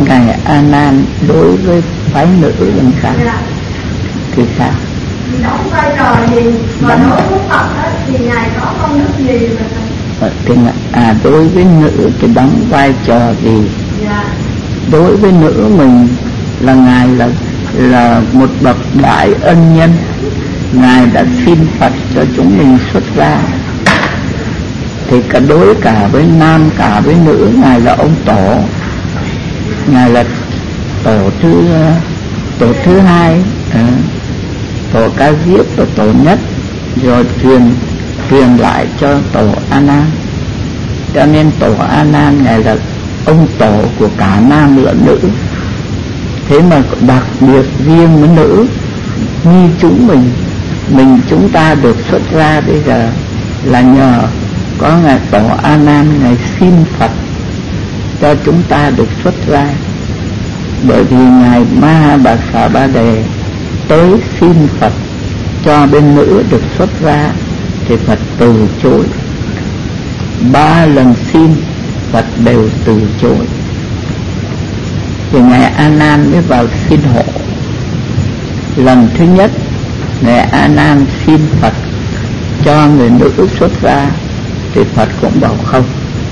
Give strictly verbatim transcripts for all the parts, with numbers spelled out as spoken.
ngài A Nan đối với phái nữ làm sao? Dạ. Thì sao? Đóng vai trò gì và đối với Phật đó, thì ngài có công đức gì mà thì à đối với nữ thì đóng vai trò gì? dạ. Đối với nữ mình là ngài là là một bậc đại ân nhân, ngài đã xin Phật cho chúng mình xuất gia. Thì cả đối cả với nam cả với nữ, ngài là ông tổ, ngài là tổ thứ tổ thứ hai, à, tổ Ca Diếp và tổ Nhất, rồi truyền truyền lại cho tổ A Nan. Cho nên tổ A Nan ngài là ông tổ của cả nam lẫn nữ. Thế mà đặc biệt riêng với nữ như chúng mình mình chúng ta được xuất gia bây giờ là nhờ có ngài tổ A Nan, ngài xin Phật cho chúng ta được xuất gia. Bởi vì ngài Ma Bà Xà Ba Đề tới xin Phật cho bên nữ được xuất gia thì Phật từ chối. Ba lần xin Phật đều từ chối. Thì ngài A Nan mới vào xin hộ. Lần thứ nhất ngài A Nan xin Phật cho người nữ xuất gia thì Phật cũng bảo không.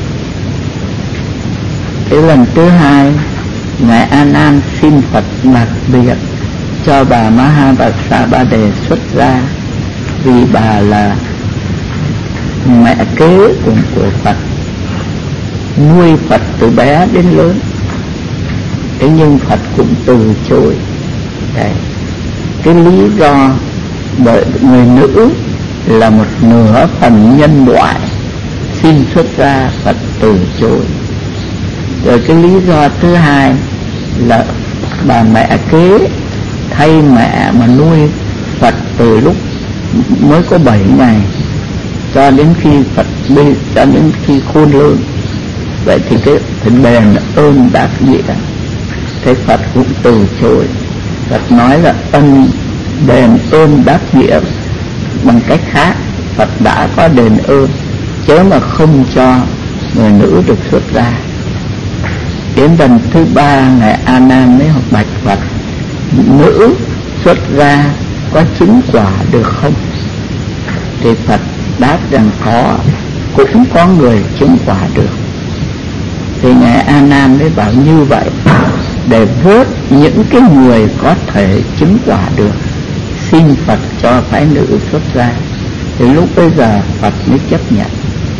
Cái lần thứ hai ngài A Nan xin Phật đặc biệt cho bà Ma Bà Xà Ba Đề xuất gia, vì bà là mẹ kế của, của Phật, nuôi Phật từ bé đến lớn. Thế nhưng Phật cũng từ chối. Đấy. Cái lý do bởi người nữ là một nửa phần nhân loại, xin xuất gia Phật từ chối. Rồi cái lý do thứ hai là bà mẹ kế thay mẹ mà nuôi Phật từ lúc mới có bảy ngày cho đến khi Phật đi, cho đến khi khôn lớn. Vậy thì cái phải đền ơn đáp nghĩa. Thế Phật cũng từ chối. Phật nói là ân đền ơn đáp nghĩa bằng cách khác. Phật đã có đền ơn, chớ mà không cho người nữ được xuất gia. Đến lần thứ ba ngài A Nan mới học bạch Phật: nữ xuất gia có chứng quả được không? Thì Phật đáp rằng có, cũng có người chứng quả được. Thì ngài A Nan mới bảo như vậy, để vớt những cái người có thể chứng quả được, xin Phật cho phái nữ xuất gia. Thì lúc bây giờ Phật mới chấp nhận.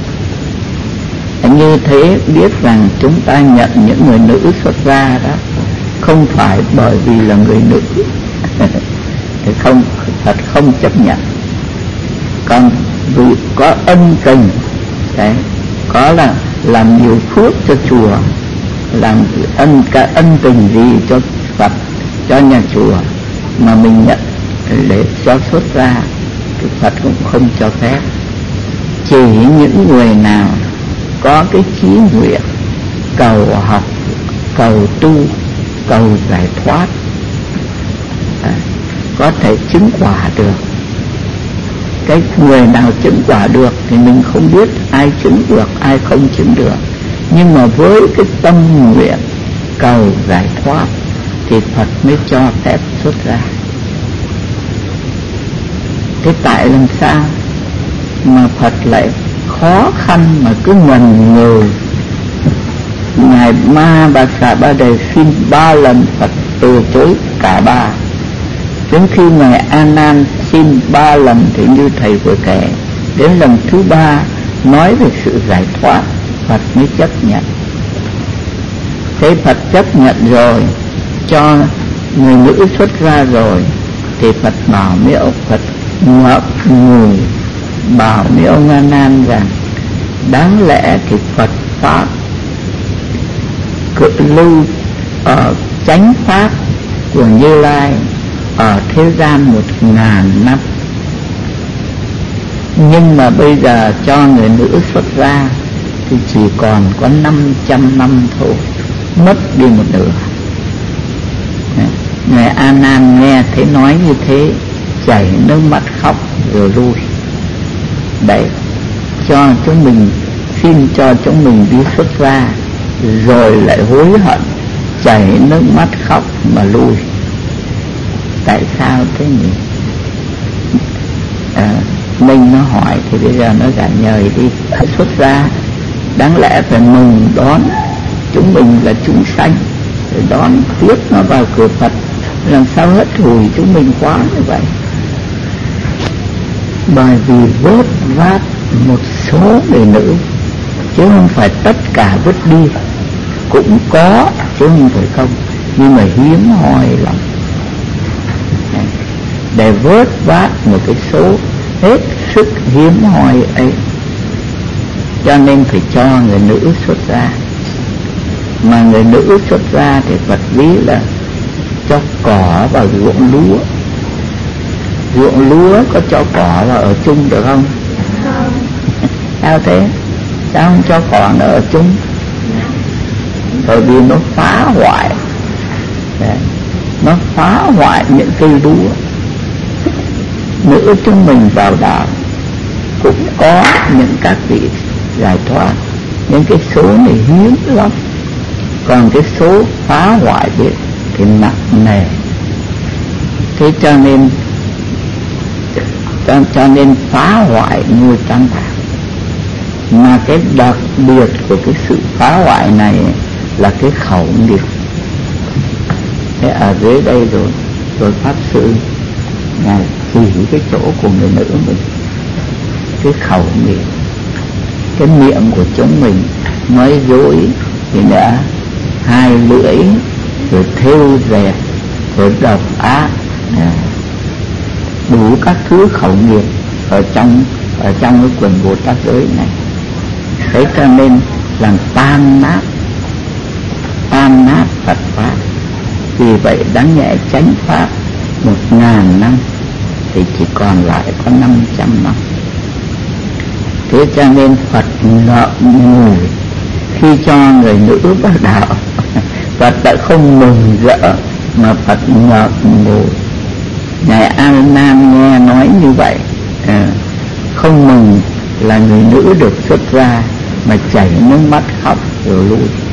Như thế biết rằng chúng ta nhận những người nữ xuất gia đó không phải bởi vì là người nữ thì không, Phật không chấp nhận. Còn vì có ân tình, đấy, có là làm nhiều phước cho chùa, làm ân cả ân tình gì cho Phật, cho nhà chùa mà mình nhận để cho xuất gia thì Phật cũng không cho phép. Chỉ những người nào có cái chí nguyện cầu học, cầu tu, cầu giải thoát, à, có thể chứng quả được. Cái người nào chứng quả được thì mình không biết ai chứng được, ai không chứng được. Nhưng mà với cái tâm nguyện cầu giải thoát thì Phật mới cho phép xuất gia. Thế tại làm sao mà Phật lại khó khăn mà cứ ngần ngừ? Ngài Ma Bà Xà Ba Đề xin ba lần, Phật từ chối cả ba. Đến khi ngài A Nan xin ba lần thì như thầy vừa kể, đến lần thứ ba nói về sự giải thoát, Phật mới chấp nhận. Thế Phật chấp nhận rồi, cho người nữ xuất ra rồi, thì Phật bảo với ông Phật ngậm ngùi, bảo với ông A Nan rằng đáng lẽ thì Phật pháp cự lưu ở chánh pháp của Như Lai ở thế gian một ngàn năm, nhưng mà bây giờ cho người nữ xuất ra thì chỉ còn có năm trăm năm thôi, mất đi một nửa. Ngài A Nan nghe thấy nói như thế, chảy nước mắt khóc rồi lui. Đấy, cho chúng mình, xin cho chúng mình đi xuất gia rồi lại hối hận chảy nước mắt khóc mà lui. Tại sao thế nhỉ? À, Minh nó hỏi thì bây giờ nó trả lời đi. Xuất ra đáng lẽ phải mừng đón chúng mình là chúng sanh, phải đón tiếp nó vào cửa Phật, làm sao hết hủi chúng mình quá như vậy. Bởi vì vớt vát một số người nữ, chứ không phải tất cả vứt đi. Cũng có chứ không phải không, nhưng mà hiếm hoi lắm. Để vớt vát một cái số hết sức hiếm hoi ấy, cho nên phải cho người nữ xuất ra. Mà người nữ xuất ra thì Phật ví là cho cỏ vào ruộng lúa. Ruộng lúa có cho cỏ vào ở chung được không? Sao thế? Sao không cho cỏ nó ở chung? Bởi vì nó phá hoại. Đấy. Nó phá hoại những cây lúa. Nữ chúng mình vào đạo cũng có những các vị giải thoát, những cái số này hiếm lắm. Còn cái số phá hoại ấy thì nặng nề. Thế cho nên cho, cho nên phá hoại nuôi tam bảo. Mà cái đặc biệt của cái sự phá hoại này là cái khẩu nghiệp. Thế ở dưới đây rồi rồi Pháp Sư Ngài chỉ cái chỗ của người nữ mình, cái khẩu nghiệp, cái miệng của chúng mình nói dối thì đã hai lưỡi, rồi thêu dệt, rồi độc ác, à, đủ các thứ khẩu nghiệp ở trong ở trong cái quần Bồ Tát giới này. Thế cho nên làm tan nát tan nát Phật pháp. Vì vậy đáng nhẽ chánh pháp một ngàn năm thì chỉ còn lại có năm trăm năm. Thế cho nên Phật ngậm ngùi khi cho người nữ vào đạo. Phật đã không mừng rỡ mà Phật ngậm ngùi. Ngài A Nan nghe nói như vậy, à, không mừng là người nữ được xuất ra mà chảy nước mắt khóc rồi lui.